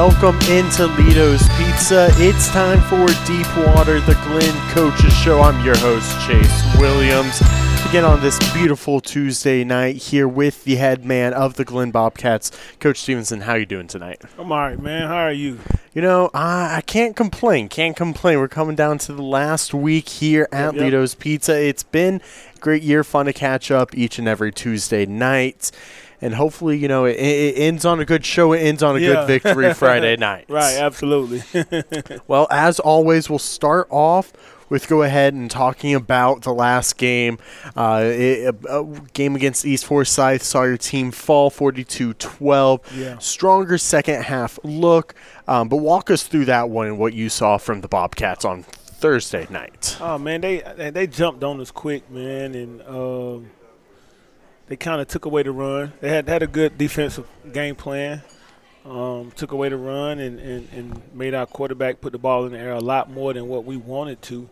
Welcome into Lito's Pizza. It's time for Deep Water, the Glenn Coaches Show. I'm your host, Chase Williams. Again on this beautiful Tuesday night here with the head man of the Glenn Bobcats, Coach Stevenson. How you doing tonight? I'm all right, man. How are you? You know, I can't complain. We're coming down to the last week here at Lito's Pizza. It's been a great year, fun to catch up each and every Tuesday night. And hopefully, you know, it ends on a good show. It ends on a good victory Friday night. Right, absolutely. Well, as always, we'll start off with go ahead and talking about the last game. A game against East Forsyth saw your team fall 42-12. Yeah. Stronger second half look. But walk us through that one and what you saw from the Bobcats on Thursday night. Oh, man, they jumped on us quick, man, and they kind of took away the run. They had a good defensive game plan. Took away the run and made our quarterback put the ball in the air a lot more than what we wanted to.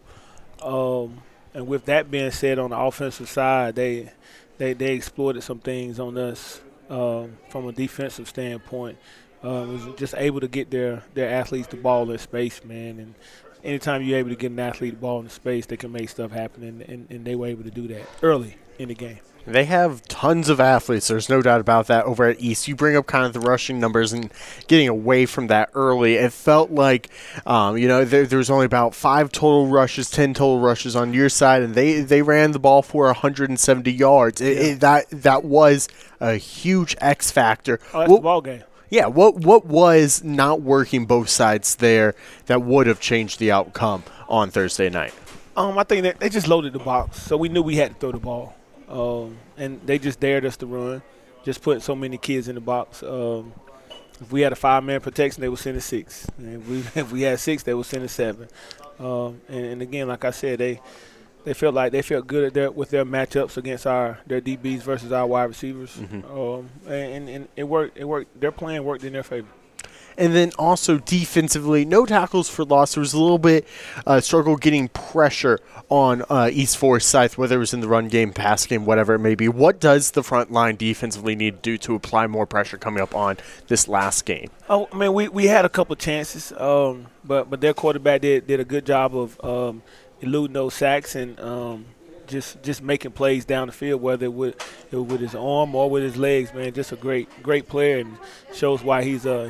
And with that being said, on the offensive side, they exploited some things on us from a defensive standpoint. Was just able to get their athletes the ball in space, man. And anytime you're able to get an athlete the ball in space, they can make stuff happen, and they were able to do that early in the game. They have tons of athletes. There's no doubt about that over at East. You bring up kind of the rushing numbers and getting away from that early. It felt like, there was only about 5 total rushes, 10 total rushes on your side, and they ran the ball for 170 yards. That was a huge X factor. Oh, that's the ball game. Yeah, what was not working both sides there that would have changed the outcome on Thursday night? I think that they just loaded the box, so we knew we had to throw the ball. And they just dared us to run, just put so many kids in the box. If we had a 5-man protection, they would send a 6. And if we had 6, they would send a 7. And again, like I said, they felt good with their matchups against their DBs versus our wide receivers. Mm-hmm. And it worked. Their plan worked in their favor. And then also defensively, no tackles for loss. There was a little bit struggle getting pressure on East Forsyth, whether it was in the run game, pass game, whatever it may be. What does the front line defensively need to do to apply more pressure coming up on this last game? Oh, I mean, we had a couple chances, but their quarterback did a good job of eluding those sacks and just making plays down the field, whether with his arm or with his legs, man. Just a great player, and shows why he's a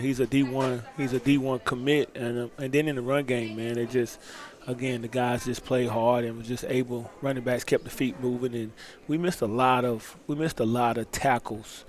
D1 commit. And then in the run game, man, the guys just played hard and was just able. Running backs kept the feet moving, and we missed a lot of tackles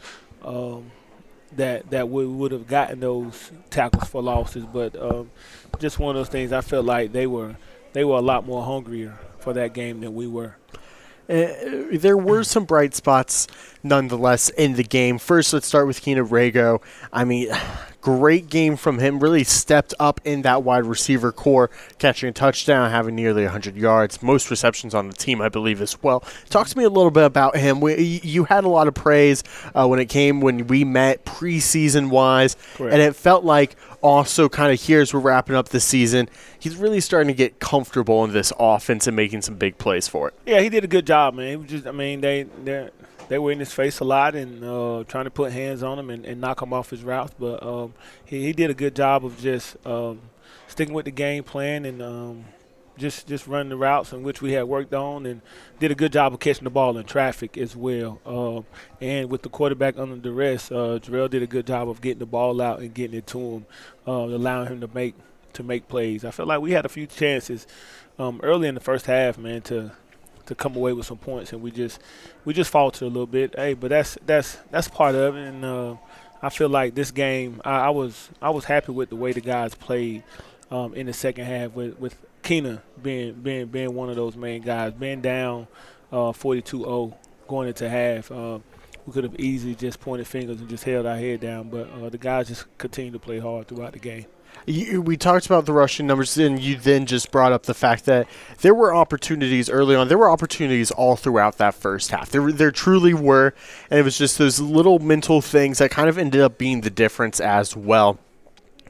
that we would have gotten those tackles for losses. But just one of those things. I felt like they were a lot more hungrier for that game than we were. There were some bright spots nonetheless in the game. First, let's start with Keenan Rago. I mean, great game from him. Really stepped up in that wide receiver core, catching a touchdown, having nearly 100 yards, most receptions on the team, I believe, as well. Talk to me a little bit about him. You had a lot of praise when we met preseason-wise, Correct. And it felt like also kind of here as we're wrapping up the season, he's really starting to get comfortable in this offense and making some big plays for it. Yeah, he did a good job, man. He was just, they were in his face a lot and trying to put hands on him and knock him off his routes. But he did a good job of just sticking with the game plan and just running the routes in which we had worked on, and did a good job of catching the ball in traffic as well. And with the quarterback under duress, Jarrell did a good job of getting the ball out and getting it to him, allowing him to make plays. I felt like we had a few chances early in the first half, man, to come away with some points, and we just faltered a little bit. Hey, but that's part of it, and I feel like this game, I was happy with the way the guys played in the second half with Keena being one of those main guys, being down 42-0 going into half. We could have easily just pointed fingers and just held our head down, but the guys just continued to play hard throughout the game. We talked about the rushing numbers, and you then just brought up the fact that there were opportunities early on. There were opportunities all throughout that first half. There truly were, and it was just those little mental things that kind of ended up being the difference as well.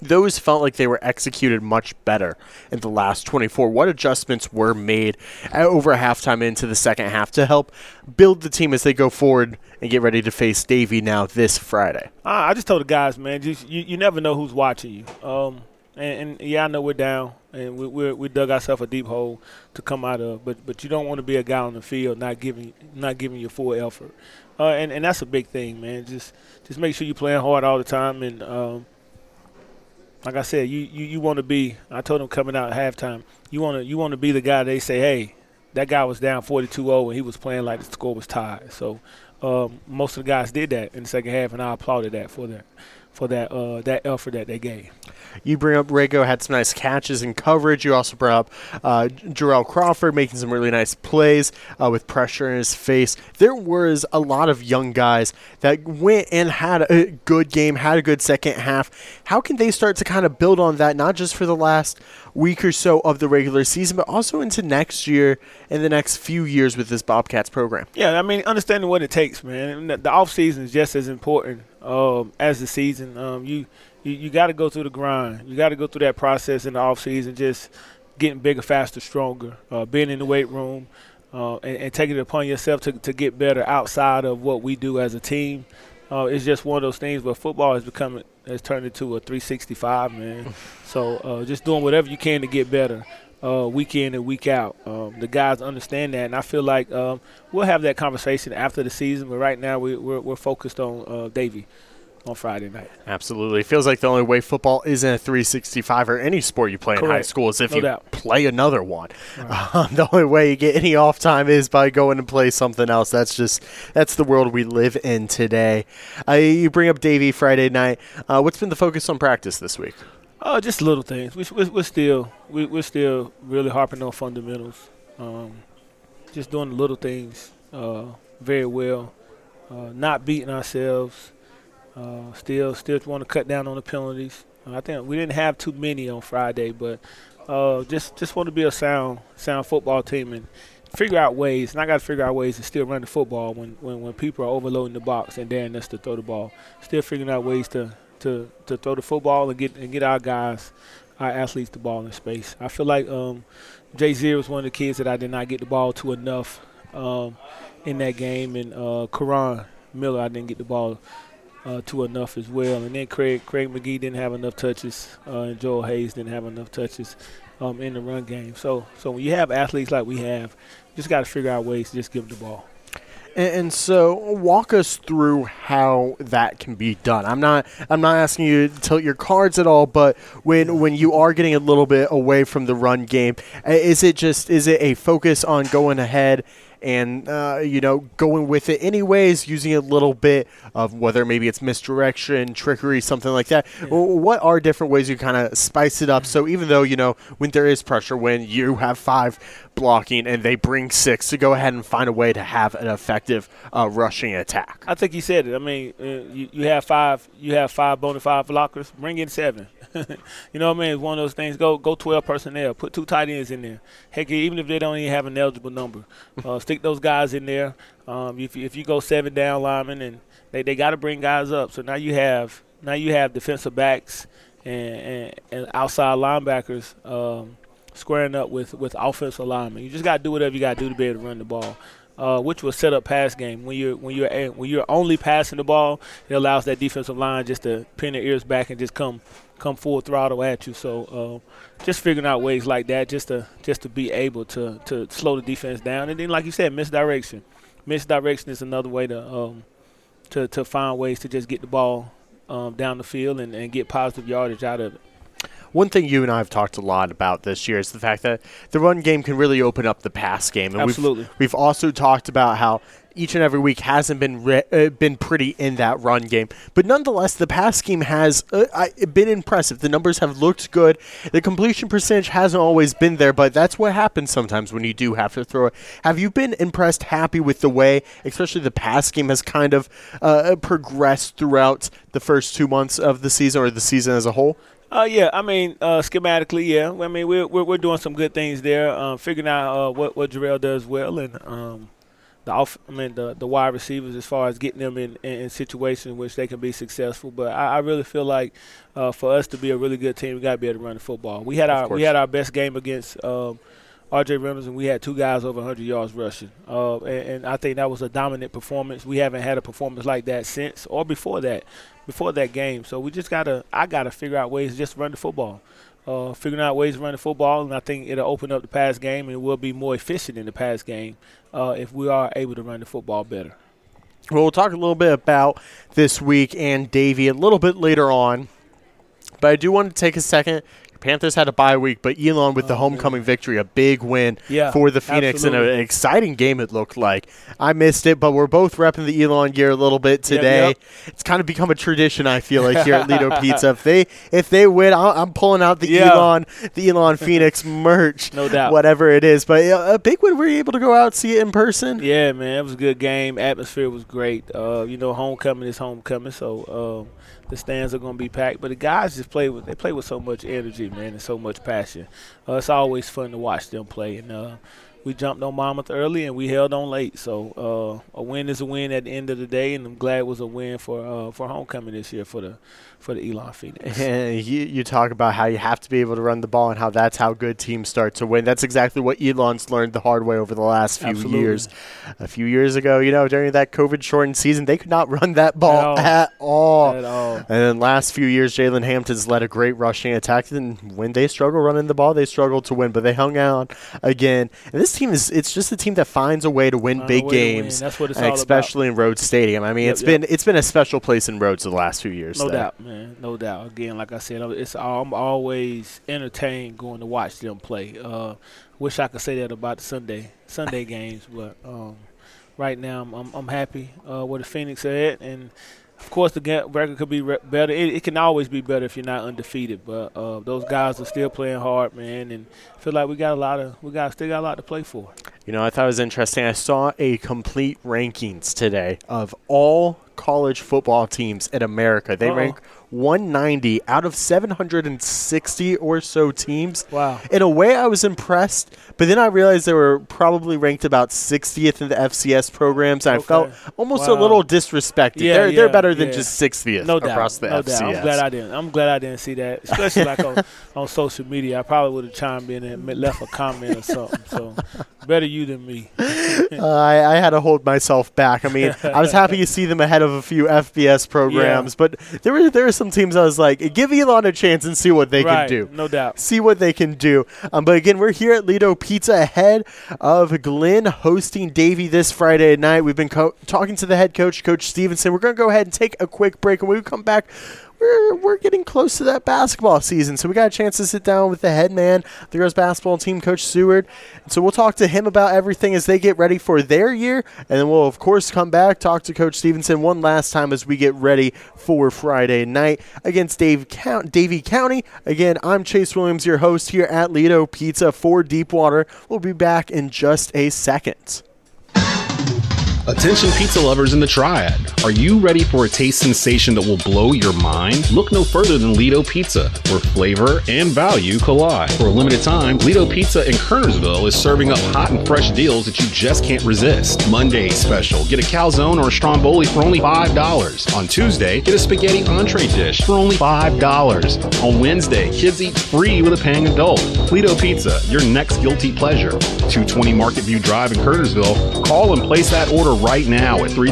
those felt like they were executed much better in the last 24. What adjustments were made over halftime into the second half to help build the team as they go forward and get ready to face Davie now this Friday? I just told the guys, man, just you never know who's watching you. And yeah, I know we're down, and we dug ourselves a deep hole to come out of. But you don't want to be a guy on the field not giving your full effort, and that's a big thing, man. Just make sure you're playing hard all the time, and like I said, you want to be. I told them coming out at halftime, you want to be the guy they say, hey, that guy was down 42-0 and he was playing like the score was tied. So most of the guys did that in the second half, and I applauded that for that effort that they gave. You bring up Rago had some nice catches and coverage. You also brought up Jarrell Crawford making some really nice plays with pressure in his face. There was a lot of young guys that went and had a good game, had a good second half. How can they start to kind of build on that, not just for the last week or so of the regular season, but also into next year and the next few years with this Bobcats program? Yeah, I mean, understanding what it takes, man. The offseason is just as important as the season. You got to go through the grind. You got to go through that process in the offseason, just getting bigger, faster, stronger, being in the weight room, and taking it upon yourself to get better outside of what we do as a team. It's just one of those things where football has turned into a 365, man. So just doing whatever you can to get better week in and week out. The guys understand that, and I feel like we'll have that conversation after the season, but right now we're focused on Davie on Friday night. Absolutely. It feels like the only way football isn't a 365 or any sport you play in high school is if you play another one. Right. The only way you get any off time is by going and play something else. That's the world we live in today. You bring up Davie Friday night. What's been the focus on practice this week? Just little things. We're still really harping on fundamentals. Just doing the little things very well. Not beating ourselves. Still want to cut down on the penalties. I think we didn't have too many on Friday, but just want to be a sound football team and figure out ways. And I got to figure out ways to still run the football when people are overloading the box and daring us to throw the ball. Still figuring out ways to throw the football and get our guys, our athletes, the ball in space. I feel like Jay-Z was one of the kids that I did not get the ball to enough in that game, and Karan Miller I didn't get the ball to enough as well. And then Craig McGee didn't have enough touches, and Joel Hayes didn't have enough touches in the run game. So when you have athletes like we have, you just got to figure out ways to just give them the ball. And so walk us through how that can be done. I'm not asking you to tilt your cards at all, but when you are getting a little bit away from the run game, is it a focus on going ahead and going with it anyways, using a little bit of whether maybe it's misdirection, trickery, something like that? Yeah. What are different ways you kind of spice it up? So even though, when there is pressure, when you have 5 blocking and they bring 6, to go ahead and find a way to have an effective rushing attack. I think you said it. I mean, you have 5 bona fide blockers, bring in 7. You know what I mean? It's one of those things. Go 12 personnel. Put 2 tight ends in there. Heck, even if they don't even have an eligible number, stick those guys in there. If you go 7 down linemen, and they got to bring guys up. So now you have defensive backs and outside linebackers squaring up with offensive linemen. You just got to do whatever you got to do to be able to run the ball. Which will set up pass game. When you're only passing the ball, it allows that defensive line just to pin their ears back and just come full throttle at you. So just figuring out ways like that just to be able to slow the defense down. And then, like you said, misdirection. Misdirection is another way to find ways to just get the ball down the field and get positive yardage out of it. One thing you and I have talked a lot about this year is the fact that the run game can really open up the pass game. And absolutely. We've also talked about how each and every week hasn't been pretty in that run game. But nonetheless, the pass scheme has been impressive. The numbers have looked good. The completion percentage hasn't always been there, but that's what happens sometimes when you do have to throw it. Have you been impressed, happy with the way, especially the pass scheme has kind of progressed throughout the first 2 months of the season, or the season as a whole? Yeah, I mean, schematically, yeah. I mean, we're doing some good things there, figuring out what Jarrell does well, and the wide receivers as far as getting them in situations in which they can be successful. But I really feel like for us to be a really good team, we got to be able to run the football. We had our best game against R.J. Reynolds, and we had 2 guys over 100 yards rushing. And I think that was a dominant performance. We haven't had a performance like that since or before that game. So we just I got to figure out ways to just run the football. Figuring out ways to run the football, and I think it'll open up the pass game, and we'll be more efficient in the pass game if we are able to run the football better. Well, we'll talk a little bit about this week and Davie a little bit later on, but I do want to take a second. Panthers had a bye week, but Elon with the homecoming victory, a big win for the Phoenix, and an exciting game it looked like. I missed it, but we're both repping the Elon gear a little bit today. Yep. It's kind of become a tradition, I feel like, here at Lido Pizza. If they win, I'm pulling out the Elon Phoenix merch, no doubt, whatever it is. But a big win. Were you able to go out and see it in person? Yeah, man, it was a good game. Atmosphere was great. Homecoming is homecoming, so the stands are going to be packed. But the guys just play with so much energy, man, and so much passion. It's always fun to watch them play. And we jumped on Monmouth early, and we held on late. So a win is a win at the end of the day, and I'm glad it was a win for homecoming this year for the Elon Phoenix. And you talk about how you have to be able to run the ball and how that's how good teams start to win. That's exactly what Elon's learned the hard way over the last few years. A few years ago, during that COVID-shortened season, they could not run that ball at all. And then last few years, Jalen Hampton's led a great rushing attack, and when they struggle running the ball, they struggle to win. But they hung out again. And this team it's just a team that finds a way to win big games. That's what it's all especially about. In Rhodes Stadium. I mean, it's been a special place in Rhodes the last few years. No doubt, man. No doubt. Again, like I said, I'm always entertained going to watch them play. Wish I could say that about the Sunday games, but right now I'm happy where the Phoenix are at, and of course the record could be better. It can always be better if you're not undefeated, but those guys are still playing hard, man, and I feel like we still got a lot to play for. I thought it was interesting. I saw a complete rankings today of all college football teams in America. They rank 190 out of 760 or so teams. Wow. In a way, I was impressed, but then I realized they were probably ranked about 60th in the FCS programs, and I felt almost a little disrespected. They're better than just 60th across the FCS. I'm glad I didn't see that, especially like on social media. I probably would have chimed in and left a comment or something. So better you than me. I had to hold myself back. I mean, I was happy to see them ahead of a few FBS programs, but there were some teams I was like, give Elon a chance and see what they can do. No doubt. See what they can do. But again, we're here at Lido Pizza ahead of Glenn hosting Davie this Friday night. We've been talking to the head coach, Coach Stevenson. We're going to go ahead and take a quick break, and when we come back, we're getting close to that basketball season, so we got a chance to sit down with the head man, the girls basketball team, Coach Seward. So we'll talk to him about everything as they get ready for their year, and then we'll, of course, come back, talk to Coach Stevenson one last time as we get ready for Friday night against Davie County. Again, I'm Chase Williams, your host here at Lido Pizza for Deepwater. We'll be back in just a second. Attention pizza lovers in the Triad. Are you ready for a taste sensation that will blow your mind? Look no further than Lido Pizza, where flavor and value collide. For a limited time, Lido Pizza in Kernersville is serving up hot and fresh deals that you just can't resist. Monday special, get a calzone or a stromboli for only $5. On Tuesday, get a spaghetti entree dish for only $5. On Wednesday, kids eat free with a paying adult. Lido Pizza, your next guilty pleasure. 220 Market View Drive in Kernersville. Call and place that order right now at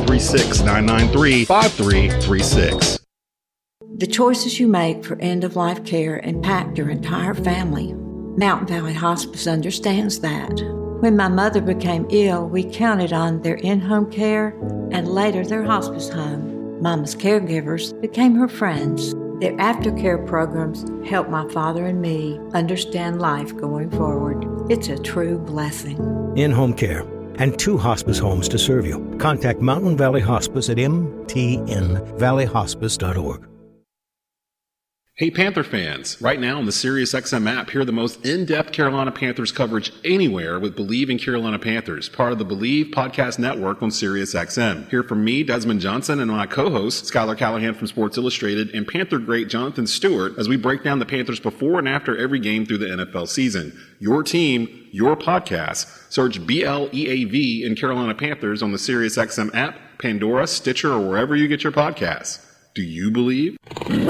336-993-5336. The choices you make for end-of-life care impact your entire family. Mountain Valley Hospice understands that. When my mother became ill, we counted on their in-home care and later their hospice home. Mama's caregivers became her friends. Their aftercare programs help my father and me understand life going forward. It's a true blessing. In-home care and 2 hospice homes to serve you. Contact Mountain Valley Hospice at mtnvalleyhospice.org. Hey Panther fans, right now on the SiriusXM app, hear the most in-depth Carolina Panthers coverage anywhere with Believe in Carolina Panthers, part of the Believe podcast network on SiriusXM. Hear from me, Desmond Johnson, and my co-host, Skylar Callahan from Sports Illustrated, and Panther great Jonathan Stewart as we break down the Panthers before and after every game through the NFL season. Your team, your podcast. Search BLEAV in Carolina Panthers on the SiriusXM app, Pandora, Stitcher, or wherever you get your podcasts. Do you believe? Come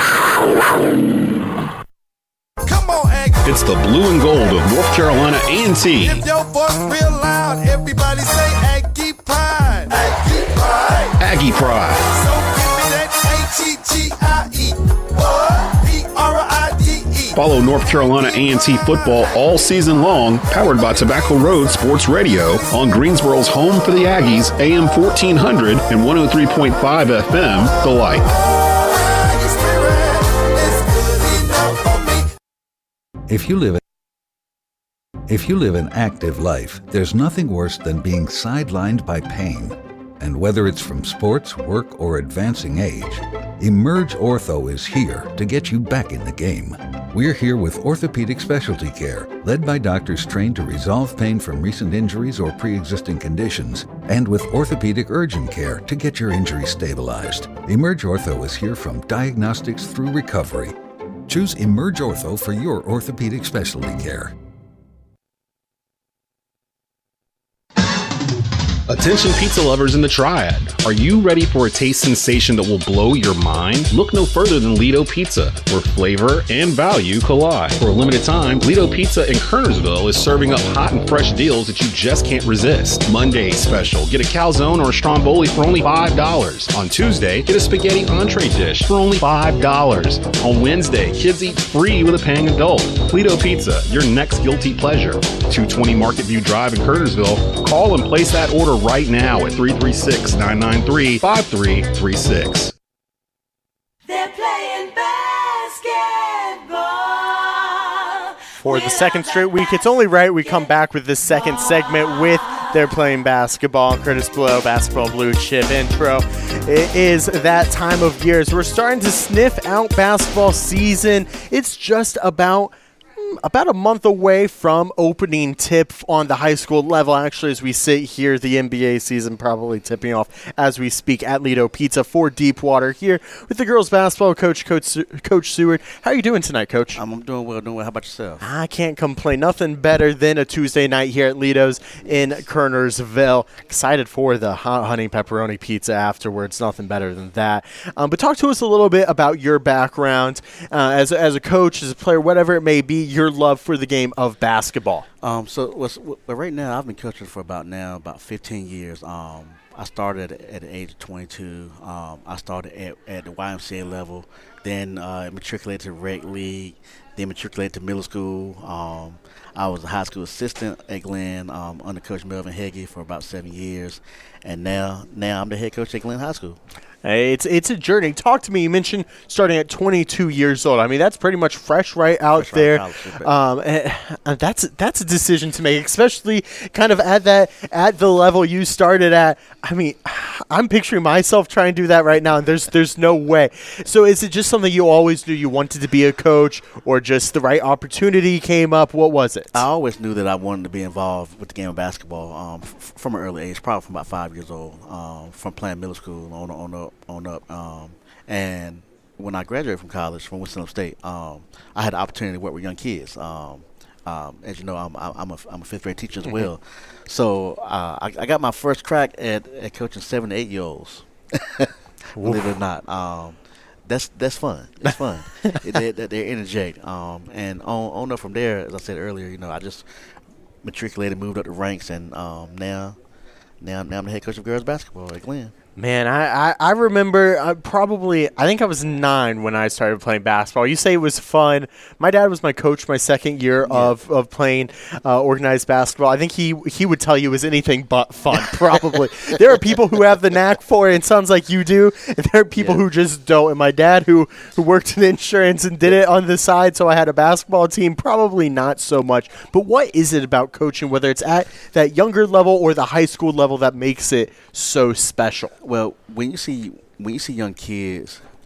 on, Aggie. It's the blue and gold of North Carolina A&T. If your voice real loud, everybody say Aggie Pride. Aggie Pride. Aggie Pride. So give me that A-G-G-I-E. P-R-I-D-E. Follow North Carolina A&T football all season long, powered by Tobacco Road Sports Radio on Greensboro's home for the Aggies, AM 1400 and 103.5 FM, The Light. If you live an active life, there's nothing worse than being sidelined by pain. And whether it's from sports, work, or advancing age, Emerge Ortho is here to get you back in the game. We're here with orthopedic specialty care, led by doctors trained to resolve pain from recent injuries or pre-existing conditions, and with orthopedic urgent care to get your injury stabilized. Emerge Ortho is here from diagnostics through recovery. Choose Emerge Ortho for your orthopedic specialty care. Attention pizza lovers in the Triad. Are you ready for a taste sensation that will blow your mind? Look no further than Lido Pizza, where flavor and value collide. For a limited time, Lido Pizza in Kernersville is serving up hot and fresh deals that you just can't resist. Monday special, get a calzone or a stromboli for only $5. On Tuesday, get a spaghetti entree dish for only $5. On Wednesday, kids eat free with a paying adult. Lido Pizza, your next guilty pleasure. 220 Market View Drive in Kernersville. Call and place that order right now at 336-993-5336. They're playing basketball. For the second straight week, it's only right we come back with this second segment with They're Playing Basketball. Curtis Blow, Basketball Blue Chip intro. It is that time of year as we're starting to sniff out basketball season. It's just about a month away from opening tip on the high school level. Actually, as we sit here, the NBA season probably tipping off as we speak at Lido Pizza for Deepwater here with the girls basketball coach Seward. How are you doing tonight, Coach? I'm doing well. How about yourself? I can't complain. Nothing better than a Tuesday night here at Lido's in Kernersville. Excited for the hot honey pepperoni pizza afterwards. Nothing better than that. But talk to us a little bit about your background as a coach, as a player, whatever it may be, your love for the game of basketball. Right now, I've been coaching for about 15 years. I started at the age of 22. I started at the YMCA level, then matriculated to rec league, then matriculated to middle school. I was a high school assistant at Glenn under Coach Melvin Heggie for about 7 years, and now I'm the head coach at Glenn High School. Hey, it's a journey. Talk to me. You mentioned starting at 22 years old. I mean, that's pretty much fresh right out there. That's a decision to make, especially kind of at the level you started at. I mean, I'm picturing myself trying to do that right now, and there's no way. So is it just something you always knew you wanted to be a coach, or just the right opportunity came up? What was it? I always knew that I wanted to be involved with the game of basketball from an early age, probably from about 5 years old, from playing middle school on up. And when I graduated from college from Winston State, I had the opportunity to work with young kids. As you know, I'm a fifth grade teacher as well. So I got my first crack at coaching 7 to 8 year olds. Believe it or not, that's fun. It's fun. They're energetic. And on up from there, as I said earlier, I just matriculated, moved up the ranks, and now I'm the head coach of girls basketball at Glenn. Man, I remember I think I was 9 when I started playing basketball. You say it was fun. My dad was my coach my second year of playing organized basketball. I think he would tell you it was anything but fun, probably. There are people who have the knack for it, and it sounds like you do, and there are people who just don't. And my dad, who worked in insurance and did it on the side, so I had a basketball team, probably not so much. But what is it about coaching, whether it's at that younger level or the high school level, that makes it so special? Well, when you see young kids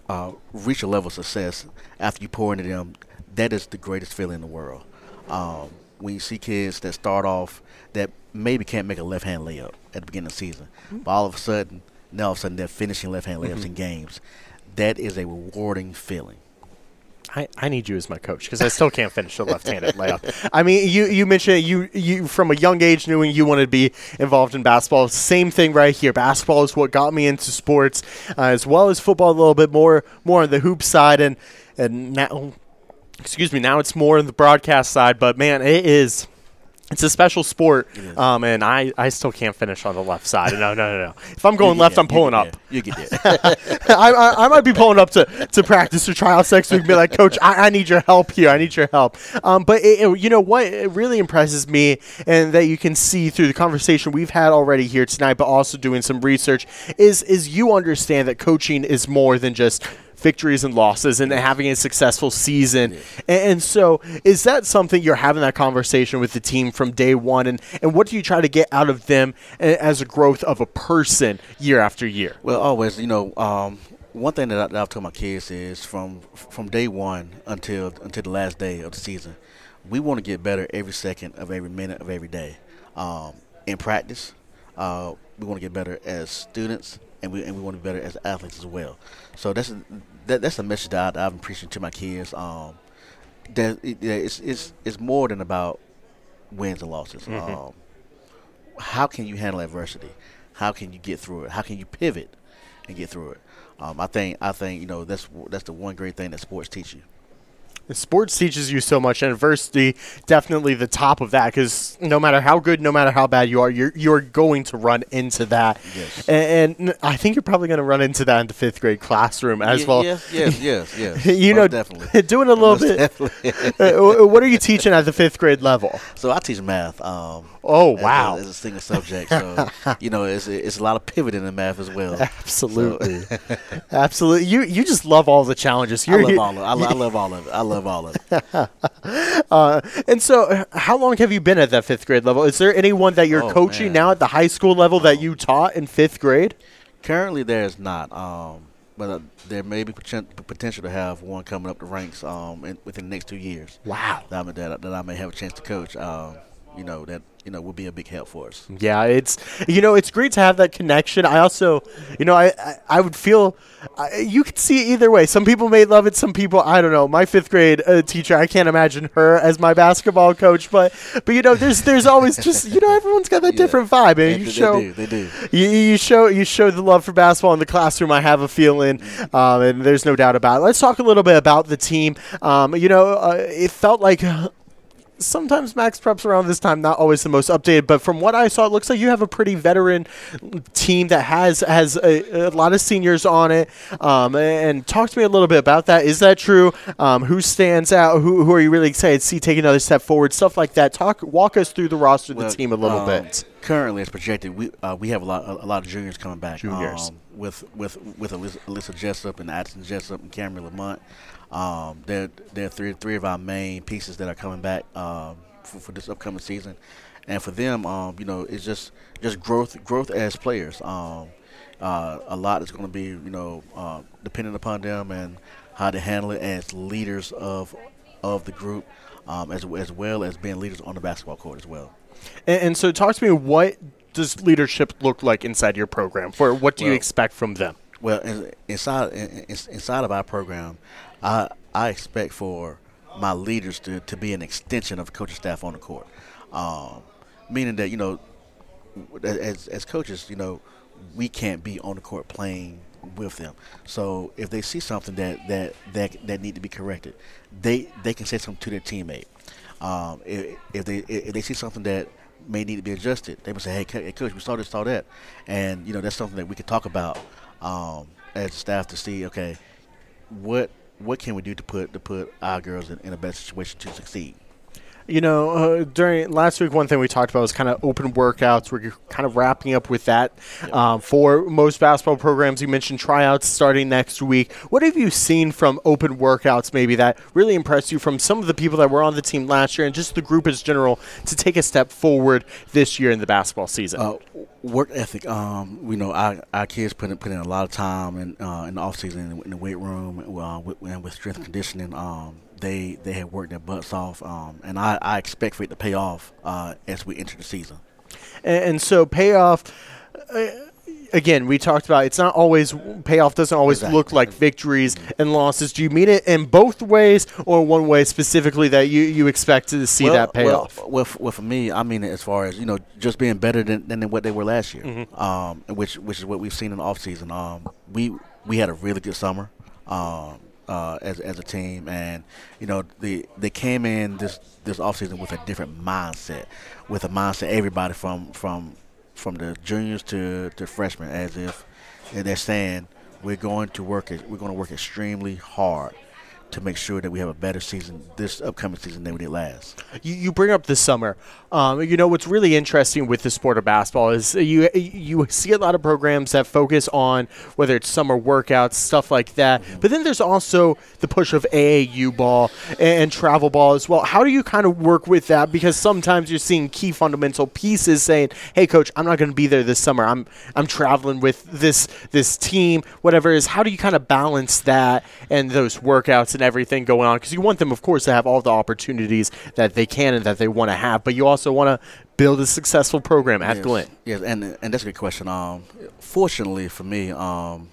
reach a level of success after you pour into them, that is the greatest feeling in the world. When you see kids that start off that maybe can't make a left-hand layup at the beginning of the season, but all of a sudden they're finishing left-hand layups in games. That is a rewarding feeling. I need you as my coach because I still can't finish a left-handed layup. I mean, you mentioned you from a young age knowing you wanted to be involved in basketball. Same thing right here. Basketball is what got me into sports, as well as football a little bit more on the hoop side, and now, now it's more on the broadcast side. But man, it's a special sport, and I still can't finish on the left side. No. If I'm going left, I'm pulling up. You get there. I might be pulling up to practice or tryouts next week and be like, Coach, I need your help here. I need your help. But you know what? It really impresses me, and that you can see through the conversation we've had already here tonight, but also doing some research, is you understand that coaching is more than just victories and losses and having a successful season. And so is that something you're having that conversation with the team from day one? And what do you try to get out of them as a growth of a person year after year? Well, always, one thing that I've told my kids is from day one until the last day of the season, we want to get better every second of every minute of every day. In practice, we want to get better as students, and we want to be better as athletes as well. So that's a message that I've been preaching to my kids. That it's more than about wins and losses. How can you handle adversity? How can you get through it? How can you pivot and get through it? I think that's the one great thing that sports teach you. Sports teaches you so much, and adversity definitely the top of that, because no matter how good, no matter how bad you are, you're going to run into that. Yes. And I think you're probably going to run into that in the fifth grade classroom as well. Yes. Definitely. Doing a little bit. What are you teaching at the fifth grade level? So I teach math. Wow. As a single subject. So, it's a lot of pivoting in math as well. Absolutely. Absolutely. You just love all the challenges. I love all of it. I love all of it. And so how long have you been at that fifth grade level? Is there anyone that you're coaching now at the high school level that you taught in fifth grade? Currently, there is not. But there may be potential to have one coming up the ranks within the next 2 years. Wow. That I may have a chance to coach. That will be a big help for us. Yeah, it's great to have that connection. I also, I would feel you could see it either way. Some people may love it. Some people, I don't know. My fifth grade teacher, I can't imagine her as my basketball coach. But there's always just everyone's got that different vibe, and they do. You show the love for basketball in the classroom. I have a feeling, and there's no doubt about it. Let's talk a little bit about the team. It felt like. Sometimes Max Prep's around this time not always the most updated, but from what I saw, it looks like you have a pretty veteran team that has a lot of seniors on it. And talk to me a little bit about that. Is that true? Who stands out? Who are you really excited to see take another step forward? Stuff like that. Walk us through the roster of the team a little bit. Currently, as projected, we have a lot of juniors coming back. With Alyssa Jessup and Addison Jessup and Cameron Lamont. They're three of our main pieces that are coming back for this upcoming season, and for them, it's just growth as players. A lot is going to be dependent upon them and how to handle it as leaders of the group, as well as being leaders on the basketball court as well. And so, talk to me. What does leadership look like inside your program? What do you expect from them? Well, inside of our program, I expect for my leaders to be an extension of the coaching staff on the court, meaning that as coaches, we can't be on the court playing with them. So if they see something that need to be corrected, they can say something to their teammate. If they see something that may need to be adjusted, they will say, "Hey, coach, we saw this, saw that," and that's something that we could talk about as a staff to see. Okay, what can we do to put our girls in a better situation to succeed? During last week, one thing we talked about was kind of open workouts. We're kind of wrapping up with that for most basketball programs. You mentioned tryouts starting next week. What have you seen from open workouts maybe that really impressed you from some of the people that were on the team last year and just the group as general to take a step forward this year in the basketball season? Work ethic. Our kids put in a lot of time in the off season in the weight room and with strength and conditioning. They have worked their butts off, and I expect for it to pay off as we enter the season. And so payoff. Again, we talked about it's not always payoff doesn't always look like victories and losses. Do you mean it in both ways or one way specifically that you expect to see that payoff? Well, for me, I mean it as far as just being better than what they were last year, which is what we've seen in the offseason. We had a really good summer as a team, and they came in this offseason with a different mindset, everybody from the juniors to freshmen, as if they're saying we're going to work extremely hard to make sure that we have a better season this upcoming season than we did last. You bring up this summer. What's really interesting with the sport of basketball is you see a lot of programs that focus on whether it's summer workouts, stuff like that. But then there's also the push of AAU ball and travel ball as well. How do you kind of work with that? Because sometimes you're seeing key fundamental pieces saying, "Hey, coach, I'm not going to be there this summer. I'm traveling with this team, whatever it is." How do you kind of balance that and those workouts and everything going on? Because you want them, of course, to have all the opportunities that they can and that they want to have, but you also want to build a successful program at Glenn. Yes, and that's a good question. Fortunately for me, all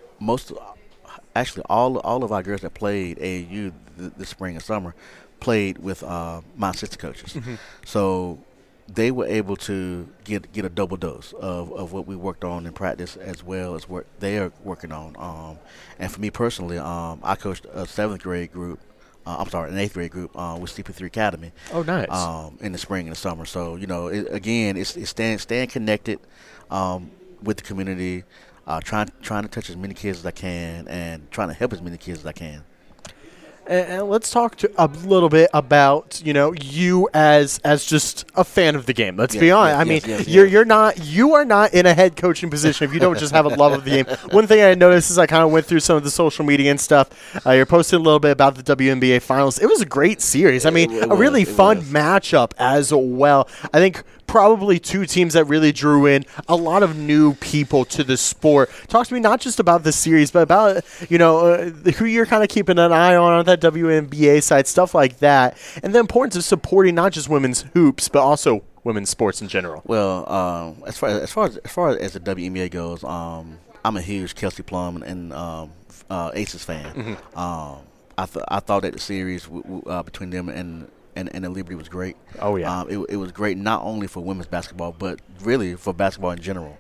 of our girls that played AAU this spring and summer played with my assistant coaches. So they were able to get a double dose of what we worked on in practice as well as what they are working on. And for me personally, I coached a 7th grade group. An 8th grade group with CP3 Academy. Oh, nice. In the spring and the summer. So it's staying connected with the community, trying to touch as many kids as I can, and trying to help as many kids as I can. And let's talk a little bit about you as just a fan of the game. Let's be honest. You are not in a head coaching position if you don't just have a love of the game. One thing I noticed is I kind of went through some of the social media and stuff. You're posting a little bit about the WNBA finals. It was a great series. A really fun matchup as well. I think probably two teams that really drew in a lot of new people to the sport. Talk to me not just about the series, but about who you're kind of keeping an eye on that WNBA side, stuff like that, and the importance of supporting not just women's hoops but also women's sports in general. Well, as far as the WNBA goes, I'm a huge Kelsey Plum and Aces fan. I thought that the series between them and the Liberty was great. Oh yeah, it was great not only for women's basketball but really for basketball in general.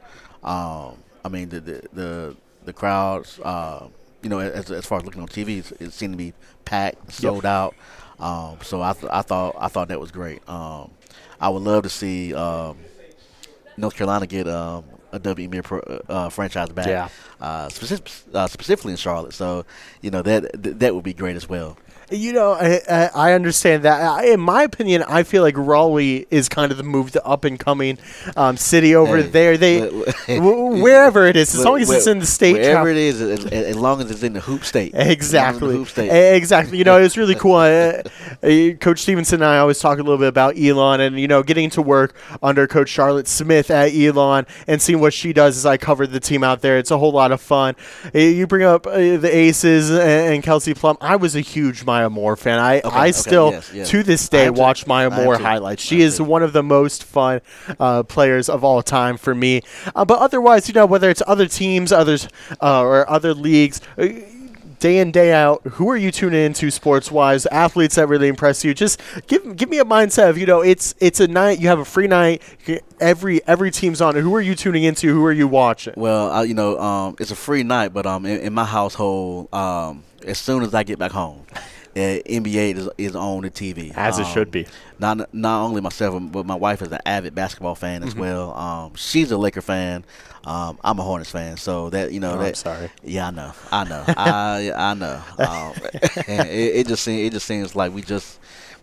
The crowds, as far as looking on TV, it seemed to be packed, sold out. So I thought that was great. I would love to see North Carolina get a WNBA franchise back, specifically in Charlotte. So that would be great as well. I understand that. In my opinion, I feel like Raleigh is kind of the move to up-and-coming city over there. Wherever it is, as long as it's in the state. Wherever it is, as long as it's in the hoop state. Exactly. Exactly. It was really cool. Coach Stevenson and I always talk a little bit about Elon and, getting to work under Coach Charlotte Smith at Elon and seeing what she does as I covered the team out there. It's a whole lot of fun. You bring up the Aces and Kelsey Plum. I was a huge Maya Moore fan. I still, to this day, watch Maya Moore highlights. She is one of the most fun players of all time for me. But otherwise, whether it's other teams, others, or other leagues, day in, day out, who are you tuning into sports-wise? Athletes that really impress you? Just give me a mindset of, it's a night, you have a free night, every team's on it. Who are you tuning into? Who are you watching? Well, it's a free night, but in my household, as soon as I get back home, NBA is on the TV. As it should be. Not only myself, but my wife is an avid basketball fan as well. She's a Laker fan. I'm a Hornets fan. So that I'm sorry. Yeah, I know. I know. It just seems like we just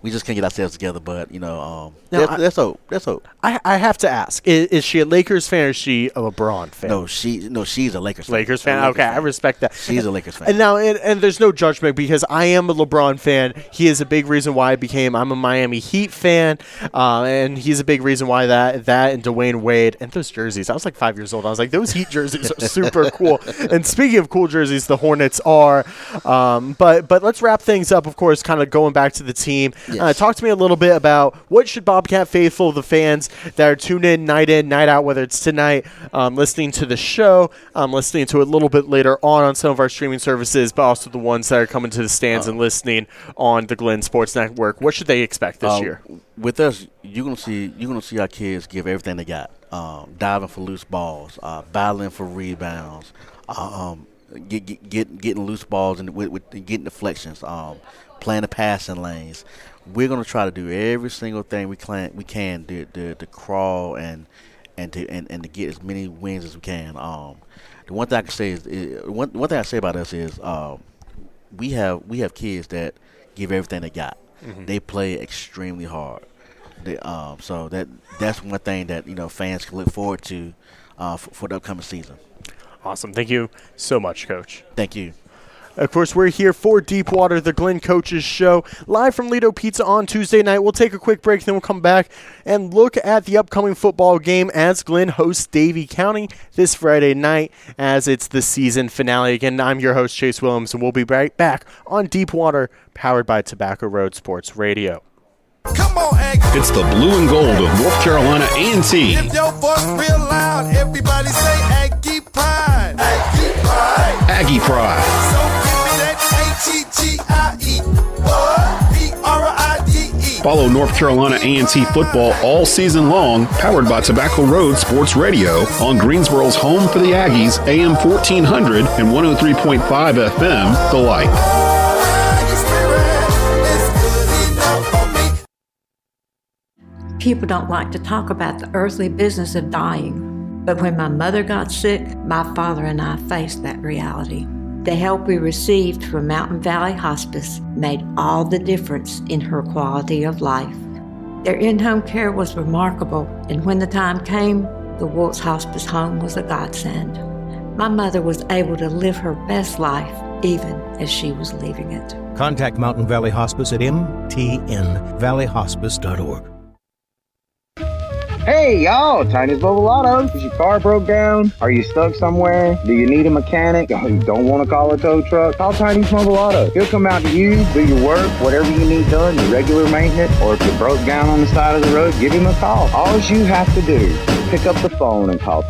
we just can't get ourselves together. But Now, that's hope. That's hope. I have to ask: is she a Lakers fan or is she a LeBron fan? No, she's a Lakers fan. Lakers fan. Okay, I respect that. She's a Lakers fan. And now, and there's no judgment because I am a LeBron fan. He is a big reason why I'm a Miami Heat fan, and he's a big reason why that and Dwayne Wade and those jerseys. I was like 5 years old. I was like, those Heat jerseys are super cool. And speaking of cool jerseys, the Hornets are. But let's wrap things up. Of course, kind of going back to the team. Yes. Talk to me a little bit about what should Bobcat faithful, the fans that are tuned in, night out, whether it's tonight, listening to the show, listening to it a little bit later on some of our streaming services, but also the ones that are coming to the stands and listening on the Glenn Sports Network. What should they expect this year? With us, you're gonna see our kids give everything they got. Diving for loose balls, battling for rebounds, getting loose balls and with getting deflections, playing the passing lanes. We're gonna try to do every single thing we can to crawl and to get as many wins as we can. The one thing I can say is one thing I say about us is we have kids that give everything they got. Mm-hmm. They play extremely hard. So that's one thing that fans can look forward to for the upcoming season. Awesome. Thank you so much, Coach. Thank you. Of course, we're here for Deepwater, the Glenn Coaches Show, live from Lido Pizza on Tuesday night. We'll take a quick break, then we'll come back and look at the upcoming football game as Glenn hosts Davie County this Friday night as it's the season finale. Again, I'm your host, Chase Williams, and we'll be right back on Deepwater, powered by Tobacco Road Sports Radio. Come on, Aggie. It's the blue and gold of North Carolina A&T. If your voice real loud, everybody say Aggie Pride. Aggie Pride. Aggie Pride. So give me that Aggie. Pride. Follow North Carolina A&T football all season long, powered by Tobacco Road Sports Radio on Greensboro's home for the Aggies, AM 1400 and 103.5 FM, The Light. People don't like to talk about the earthly business of dying, but when my mother got sick, my father and I faced that reality. The help we received from Mountain Valley Hospice made all the difference in her quality of life. Their in-home care was remarkable, and when the time came, the Woltz Hospice Home was a godsend. My mother was able to live her best life even as she was leaving it. Contact Mountain Valley Hospice at mtnvalleyhospice.org. Hey y'all, Tiny's Mobile Auto. Is your car broke down? Are you stuck somewhere? Do you need a mechanic? You don't want to call a tow truck? Call Tiny's Mobile Auto. He'll come out to you, do your work, whatever you need done, your regular maintenance, or if you broke down on the side of the road, give him a call. All you have to do is pick up the phone and call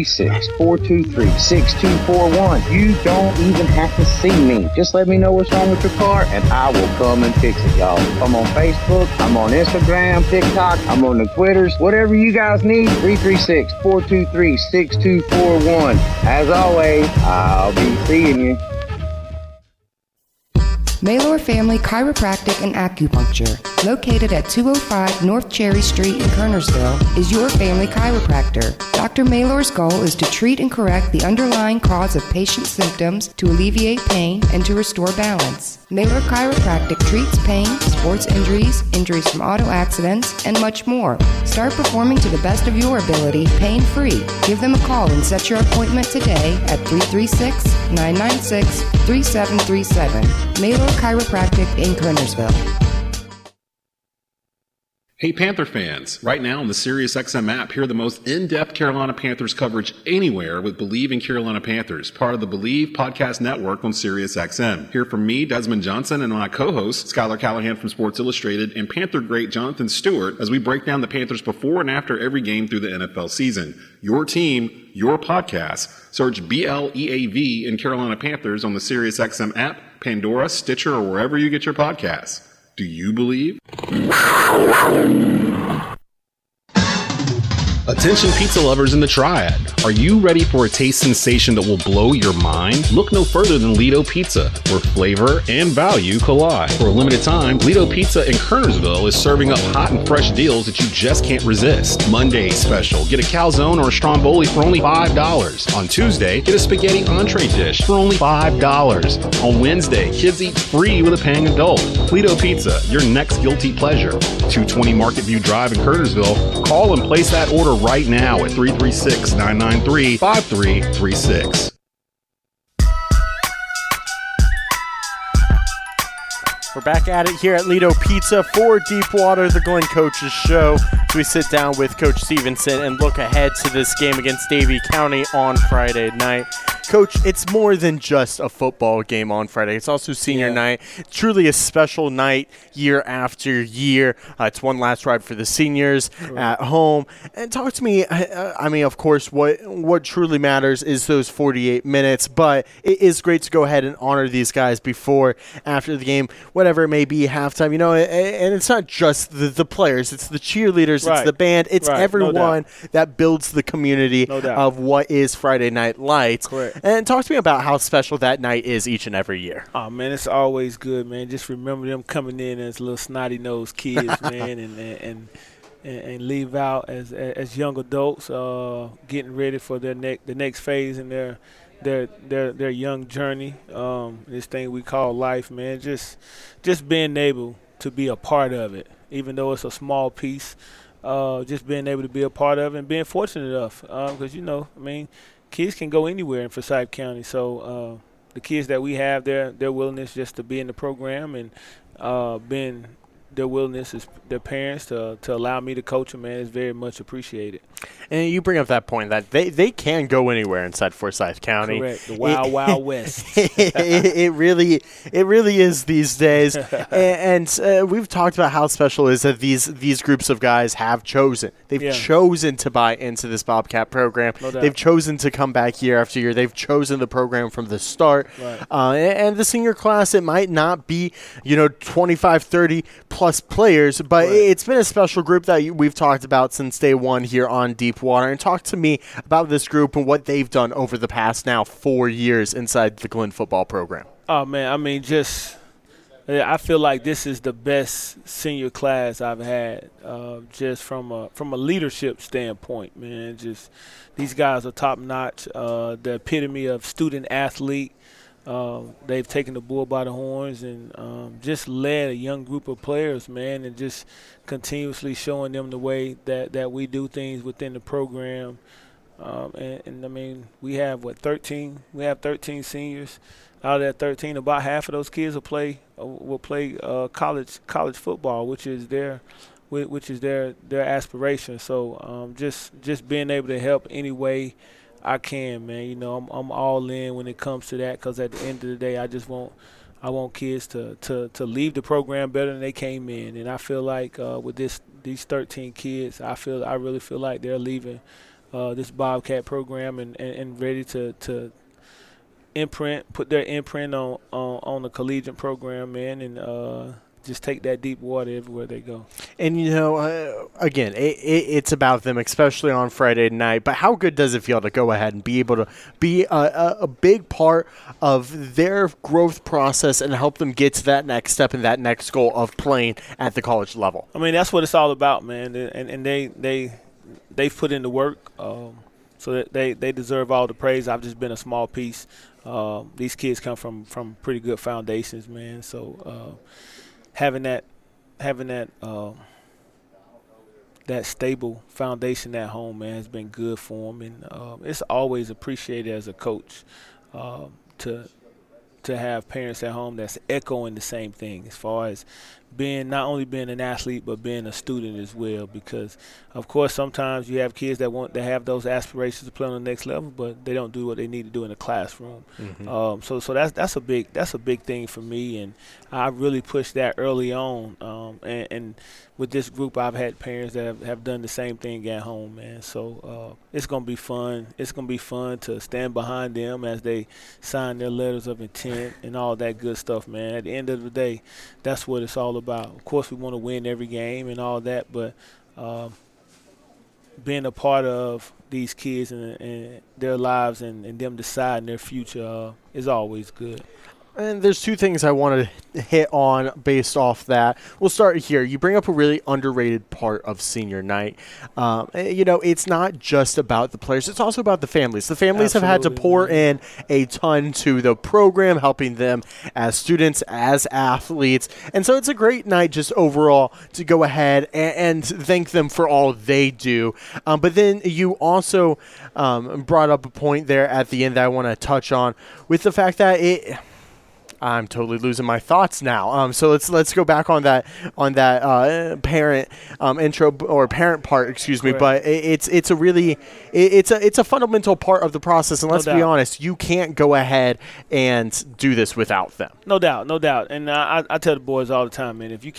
336-423-6241. You don't even have to see me. Just let me know what's wrong with your car and I will come and fix it, y'all. I'm on Facebook, I'm on Instagram, TikTok, I'm on the Twitters, whatever you guys need, 336-423-6241. As always, I'll be seeing you. Maylor Family Chiropractic and Acupuncture, located at 205 North Cherry Street in Kernersville, is your family chiropractor. Dr. Maylor's goal is to treat and correct the underlying cause of patient symptoms, to alleviate pain, and to restore balance. Maylor Chiropractic treats pain, sports injuries, injuries from auto accidents, and much more. Start performing to the best of your ability, pain-free. Give them a call and set your appointment today at 336-996-3737. Maylor Chiropractic in Kernersville. Hey Panther fans, right now on the SiriusXM app, hear the most in-depth Carolina Panthers coverage anywhere with Believe in Carolina Panthers, part of the Believe podcast network on SiriusXM. Hear from me, Desmond Johnson, and my co-host, Skylar Callahan from Sports Illustrated, and Panther great Jonathan Stewart as we break down the Panthers before and after every game through the NFL season. Your team, your podcast. Search BLEAV in Carolina Panthers on the SiriusXM app, Pandora, Stitcher, or wherever you get your podcasts. Do you believe? Attention pizza lovers in the Triad. Are you ready for a taste sensation that will blow your mind? Look no further than Lido Pizza, where flavor and value collide. For a limited time, Lido Pizza in Kernersville is serving up hot and fresh deals that you just can't resist. Monday special, get a calzone or a stromboli for only $5. On Tuesday, get a spaghetti entree dish for only $5. On Wednesday, kids eat free with a paying adult. Lido Pizza, your next guilty pleasure. 220 Market View Drive in Kernersville. Call and place that order right now at 336-993-5336. We're back at it here at Lido Pizza for Deepwater, the Glen Coaches Show. So we sit down with Coach Stevenson and look ahead to this game against Davie County on Friday night. Coach, it's more than just a football game on Friday. It's also senior night. It's truly a special night year after year. It's one last ride for the seniors at home. And talk to me, I mean, of course, what truly matters is those 48 minutes, but it is great to go ahead and honor these guys before, after the game, whatever it may be, halftime, you know, and it's not just the players, it's the cheerleaders, it's the band, it's everyone that builds the community of what is Friday Night Lights. Correct. And talk to me about how special that night is each and every year. Oh, man, it's always good, man. Just remember them coming in as little snotty-nosed kids, man, and leave out as young adults, getting ready for the next phase in their young journey. This thing we call life, man. Just being able to be a part of it, even though it's a small piece. Just being able to be a part of it and being fortunate enough, because, you know, I mean, kids can go anywhere in Forsyth County. So the kids that we have, their willingness just to be in the program and being their willingness is their parents to allow me to coach them, man, is very much appreciated. And you bring up that point that they can go anywhere inside Forsyth County. Correct. The wild west. It really is these days. and we've talked about how special it is that these groups of guys have chosen. They've chosen to buy into this Bobcat program. No doubt. They've chosen to come back year after year. They've chosen the program from the start. Right. And the senior class, it might not be, 25, 30 plus players, but it's been a special group that we've talked about since day one here on Deepwater. And talk to me about this group and what they've done over the past now 4 years inside the Glen football program. Oh, man, I mean, I feel like this is the best senior class I've had, just from a leadership standpoint, man. Just these guys are top notch, the epitome of student athlete. They've taken the bull by the horns and just led a young group of players, man, and just continuously showing them the way that we do things within the program. And I mean, we have 13? We have 13 seniors. Out of that 13, about half of those kids will play college football, which is their aspiration. So just being able to help any way I can, man. I'm all in when it comes to that, because at the end of the day, I want kids to leave the program better than they came in. And I feel like with these 13 kids, I really feel like they're leaving this Bobcat program and ready to put their imprint on the collegiate program, man, and just take that deep water everywhere they go. And, again, it's about them, especially on Friday night. But how good does it feel to go ahead and be able to be a big part of their growth process and help them get to that next step and that next goal of playing at the college level? I mean, that's what it's all about, man. And they've put in the work, so that they deserve all the praise. I've just been a small piece. These kids come from pretty good foundations, man. So having that stable foundation at home, man, has been good for them, and it's always appreciated as a coach to have parents at home that's echoing the same thing as far as not only being an athlete but being a student as well, because of course sometimes you have kids that want to have those aspirations to play on the next level, but they don't do what they need to do in the classroom. Mm-hmm. So that's a big thing for me, and I really pushed that early on, and with this group I've had parents that have done the same thing at home, man. So it's gonna be fun. It's gonna be fun to stand behind them as they sign their letters of intent and all that good stuff, man. At the end of the day, that's what it's all about. Of course, we want to win every game and all that, but being a part of these kids and their lives and them deciding their future is always good. And there's two things I want to hit on based off that. We'll start here. You bring up a really underrated part of senior night. It's not just about the players. It's also about the families. The families have had to pour in a ton to the program, helping them as students, as athletes. And so it's a great night just overall to go ahead and thank them for all they do. But then you also brought up a point there at the end that I want to touch on with the fact that I'm totally losing my thoughts now. So let's go back on that parent intro or parent part, excuse me. But it's a fundamental part of the process. And let's be honest, you can't go ahead and do this without them. No doubt. And I tell the boys all the time, man, if you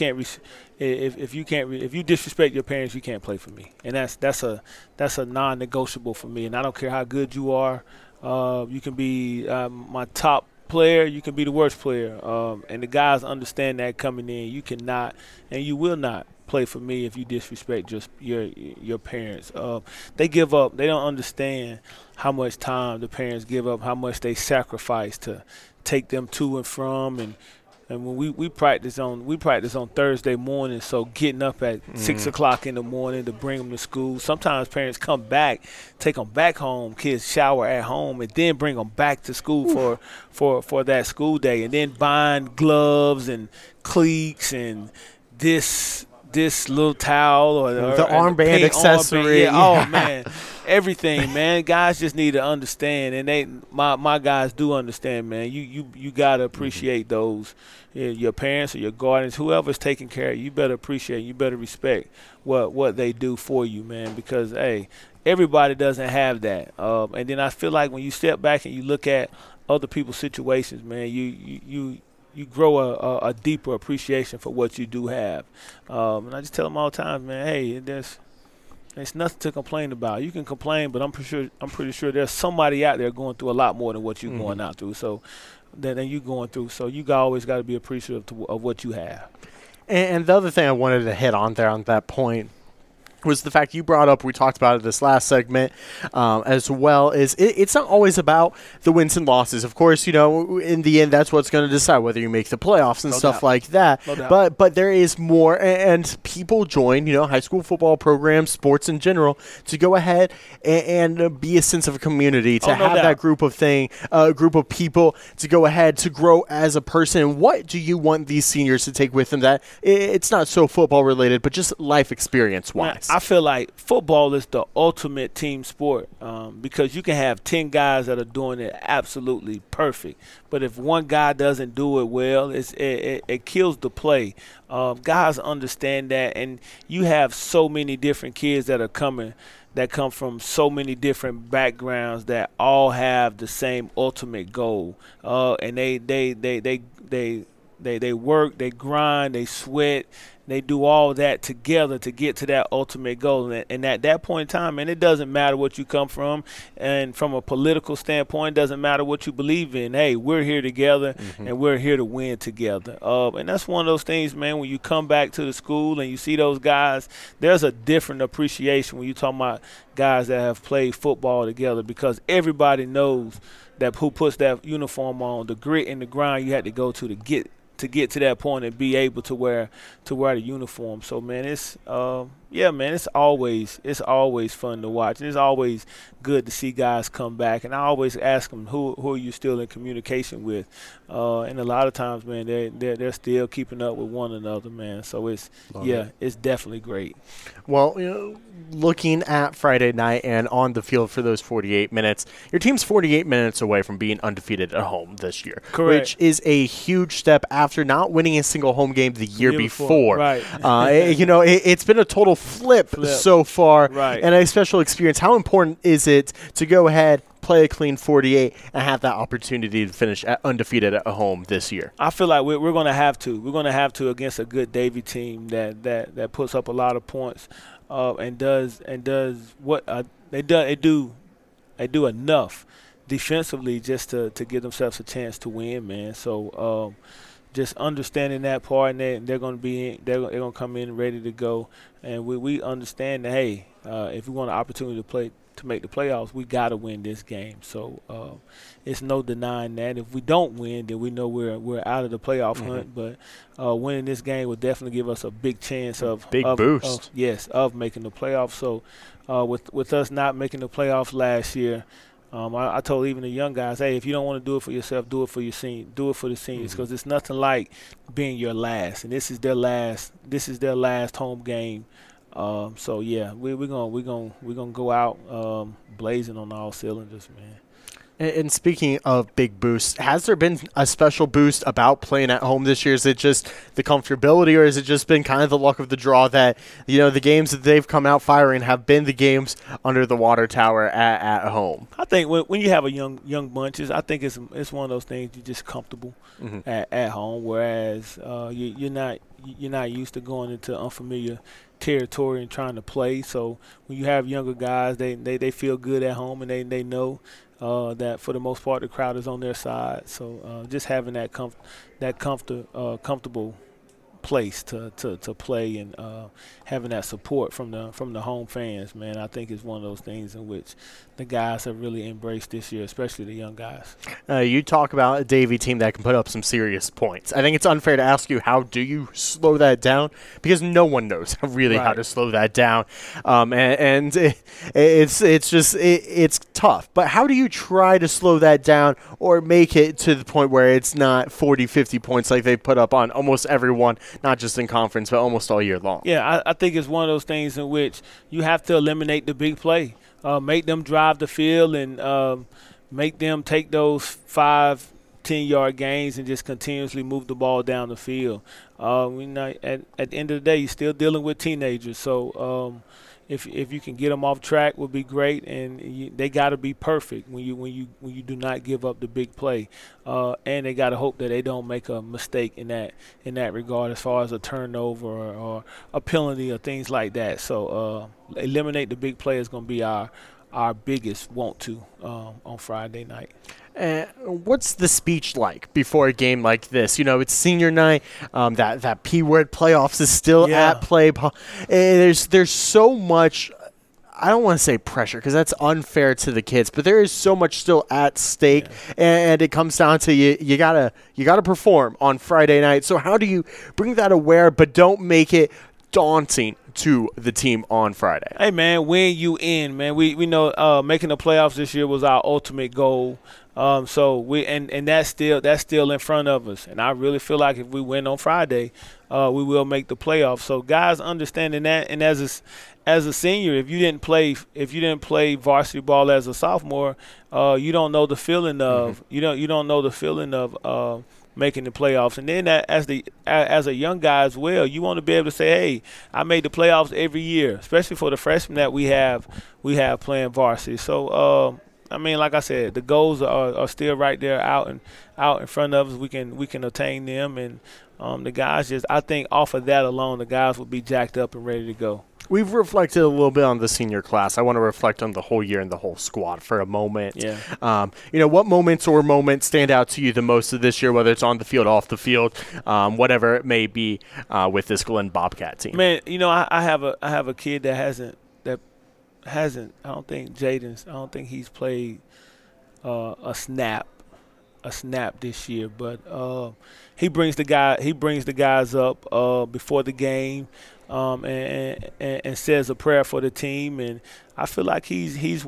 disrespect your parents, you can't play for me. And that's a non-negotiable for me. And I don't care how good you are. You can be my top player, you can be the worst player, and the guys understand that coming in. You cannot and you will not play for me if you disrespect just your parents. They give up. They don't understand how much time the parents give up, how much they sacrifice to take them to and from. And when we practice on Thursday morning, so getting up at 6 o'clock in the morning to bring them to school. Sometimes parents come back, take them back home, kids shower at home, and then bring them back to school for that school day, and then buying gloves and cleats and this little towel or the armband accessory. Oh man, everything, man. Guys just need to understand, and my guys do understand, man. You gotta appreciate those, your parents or your guardians, whoever's taking care of you. You better appreciate, you better respect what they do for you, man. Because hey, everybody doesn't have that. And then I feel like when you step back and you look at other people's situations, man, you grow a deeper appreciation for what you do have. And I just tell them all the time, man, hey, there's nothing to complain about. You can complain, but I'm pretty sure there's somebody out there going through a lot more than what you're going out through. So than you going through. So you always got to be appreciative of what you have. And the other thing I wanted to hit on there on that point was the fact you brought up, we talked about it this last segment as well, is it's not always about the wins and losses. Of course, in the end, that's what's going to decide whether you make the playoffs and stuff like that. No doubt. But there is more, and people join, high school football programs, sports in general, to go ahead and be a sense of a community, to have that group of people to go ahead to grow as a person. What do you want these seniors to take with them that it's not so football related, but just life experience wise? I feel like football is the ultimate team sport because you can have 10 guys that are doing it absolutely perfect. But if one guy doesn't do it well, it kills the play. Guys understand that, and you have so many different kids that come from so many different backgrounds that all have the same ultimate goal. And they work, they grind, they sweat. They do all that together to get to that ultimate goal. And at that point in time, man, it doesn't matter what you come from. And from a political standpoint, it doesn't matter what you believe in. Hey, we're here together, and we're here to win together. And that's one of those things, man, when you come back to the school and you see those guys, there's a different appreciation when you talk about guys that have played football together, because everybody knows that who puts that uniform on, the grit and the grind you had to go to get to that point and be able to wear the uniform. So man, it's it's always fun to watch, and it's always good to see guys come back. And I always ask them, who are you still in communication with? And a lot of times, man, they're still keeping up with one another, man. So it's definitely great. Well, looking at Friday night and on the field for those 48 minutes, your team's 48 minutes away from being undefeated at home this year. Correct. Which is a huge step after not winning a single home game the year before. Right. It's been a total flip so far, right, and a special experience. How important is it to go ahead, play a clean 48, and have that opportunity to finish undefeated at home this year? I feel like we're going to have to. We're going to have to against a good Davie team that puts up a lot of points and does what they do enough defensively just to give themselves a chance to win, man. So just understanding that part, and they're going to come in ready to go, and we understand that, hey, if we want an opportunity to make the playoffs, we got to win this game. So it's no denying that. If we don't win, then we know we're out of the playoff hunt. But winning this game will definitely give us a big chance of boost. Of making the playoffs. So with us not making the playoffs last year, I told even the young guys, hey, if you don't want to do it for yourself, do it for your do it for the seniors, because it's nothing like being your last, and this is their last home game. So yeah, we're gonna go out blazing on all cylinders, man. And speaking of big boosts, has there been a special boost about playing at home this year? Is it just the comfortability, or has it just been kind of the luck of the draw that, the games that they've come out firing have been the games under the water tower at home? I think when you have a young bunches, I think it's one of those things you're just comfortable at home, whereas you're not used to going into unfamiliar territory and trying to play. So when you have younger guys, they feel good at home, and they know that for the most part the crowd is on their side. So just having that comfortable place to play, and having that support from the home fans, man, I think is one of those things in which the guys have really embraced this year, especially the young guys. You talk about a Davie team that can put up some serious points. I think it's unfair to ask you, how do you slow that down? Because no one knows really how to slow that down. And it's tough. But how do you try to slow that down or make it to the point where it's not 40, 50 points like they put up on almost everyone, not just in conference, but almost all year long? Yeah, I think it's one of those things in which you have to eliminate the big play. Make them drive the field, and make them take those 5-10-yard gains and just continuously move the ball down the field. At the end of the day, you're still dealing with teenagers, so if you can get them off track, would be great. And they got to be perfect when you do not give up the big play, and they got to hope that they don't make a mistake in that regard, as far as a turnover or a penalty or things like that. So eliminate the big play is going to be our biggest on Friday night. What's the speech like before a game like this? It's senior night. That P-word, playoffs, is still at play. There's so much. I don't want to say pressure, because that's unfair to the kids, but there is so much still at stake, and it comes down to you gotta perform on Friday night. So how do you bring that aware, but don't make it daunting to the team on Friday? Hey man, win you in, man. We know making the playoffs this year was our ultimate goal. So we and that's still in front of us. And I really feel like if we win on Friday, we will make the playoffs. So guys understanding that, and as a senior, if you didn't play varsity ball as a sophomore, you don't know the feeling of you don't know the feeling of making the playoffs. And then as a young guy as well, you want to be able to say, hey, I made the playoffs every year, especially for the freshmen that we have playing varsity. So like I said, the goals are still right there out in front of us. We can attain them, and the guys I think off of that alone, the guys will be jacked up and ready to go. We've reflected a little bit on the senior class. I want to reflect on the whole year and the whole squad for a moment. Yeah. What moments stand out to you the most of this year, whether it's on the field, off the field, whatever it may be, with this Glenn Bobcat team? Man, I have a kid that hasn't. I don't think he's played a snap this year, but he brings the guys up before the game. And says a prayer for the team, and I feel like he's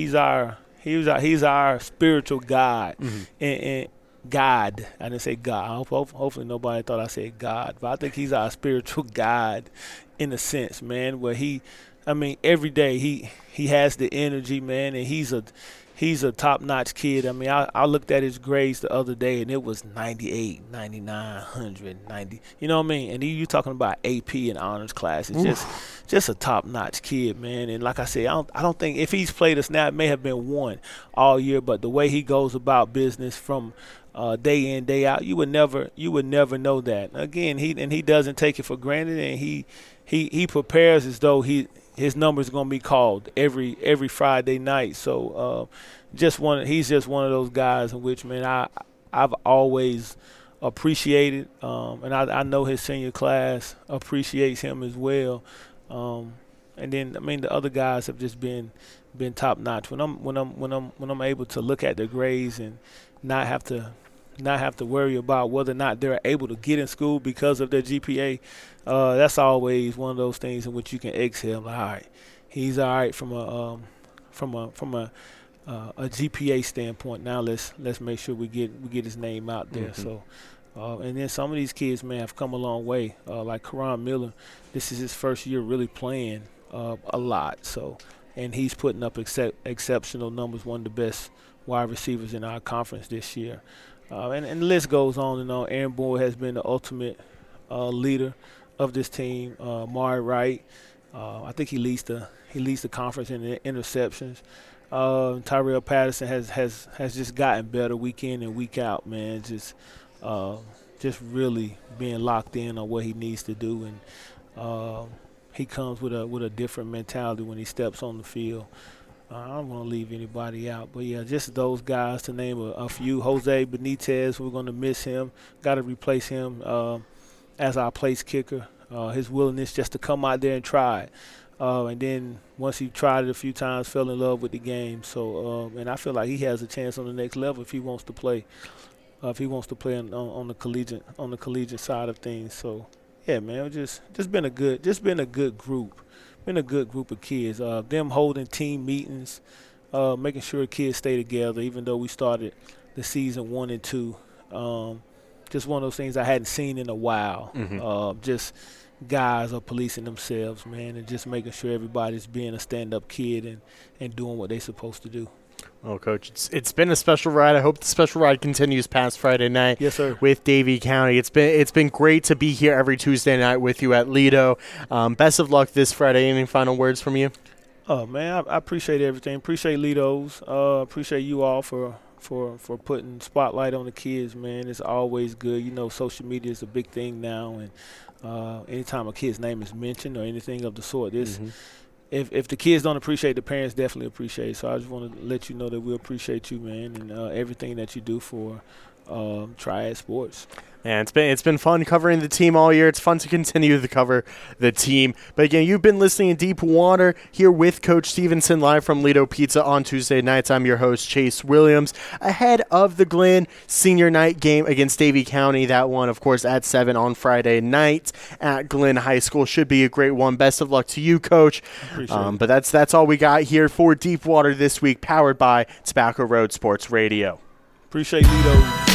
our spiritual guide. And God, I didn't say God. Hopefully nobody thought I said God, but I think he's our spiritual guide in a sense, man. Where every day he has the energy, man, and he's a top-notch kid. I looked at his grades the other day, and it was 98, 99, 100, 90. You know what I mean? And you talking about AP and honors class. It's just a top-notch kid, man. And like I said, I don't think if he's played a snap, it may have been one all year, but the way he goes about business from day in, day out, you would never know that. Again, he doesn't take it for granted, and he prepares as though his number's going to be called every Friday night. So he's just one of those guys in which, man, I've always appreciated, and I know his senior class appreciates him as well. I mean the other guys have just been top notch. When I'm able to look at their grades and not have to worry about whether or not they're able to get in school because of their GPA, that's always one of those things in which you can exhale. All right, he's all right from a GPA standpoint. Now let's make sure we get his name out there. So, and then some of these kids, man, have come a long way. Like Karan Miller, this is his first year really playing a lot. So, and he's putting up exceptional numbers. One of the best wide receivers in our conference this year. And the list goes on and on. Aaron Boyd has been the ultimate leader of this team. Mari Wright, I think he leads the conference in the interceptions. Tyrell Patterson has just gotten better week in and week out, man. Just really being locked in on what he needs to do, and he comes with a different mentality when he steps on the field. I don't want to leave anybody out, but yeah, just those guys to name a few. Jose Benitez, we're going to miss him. Got to replace him as our place kicker. His willingness just to come out there and try it. And then once he tried it a few times, fell in love with the game. So, and I feel like he has a chance on the next level if he wants to play. If he wants to play on the collegiate side of things. So, yeah, man, it's just been a good group. Been a good group of kids. Them holding team meetings, making sure kids stay together, even though we started the season 1 and 2. Just one of those things I hadn't seen in a while. Just guys are policing themselves, man, and just making sure everybody's being a stand-up kid and doing what they're supposed to do. Well, Coach, it's been a special ride. I hope the special ride continues past Friday night. Yes, sir. With Davie County. It's been great to be here every Tuesday night with you at Lido. Best of luck this Friday. Any final words from you? Oh, man, I appreciate everything. Appreciate Lido's. Appreciate you all for putting spotlight on the kids, man. It's always good. You know, social media is a big thing now, and anytime a kid's name is mentioned or anything of the sort, if the kids don't appreciate, the parents definitely appreciate. So I just want to let you know that we appreciate you, man, and everything that you do for Triad Sports. And it's been fun covering the team all year. It's fun to continue to cover the team. But again, you've been listening to Deep Water here with Coach Stevenson live from Lido Pizza on Tuesday nights. I'm your host, Chase Williams. Ahead of the Glenn Senior Night game against Davie County, that one, of course, at 7 on Friday night at Glenn High School. Should be a great one. Best of luck to you, Coach. But that's all we got here for Deep Water this week, powered by Tobacco Road Sports Radio. Appreciate Lido.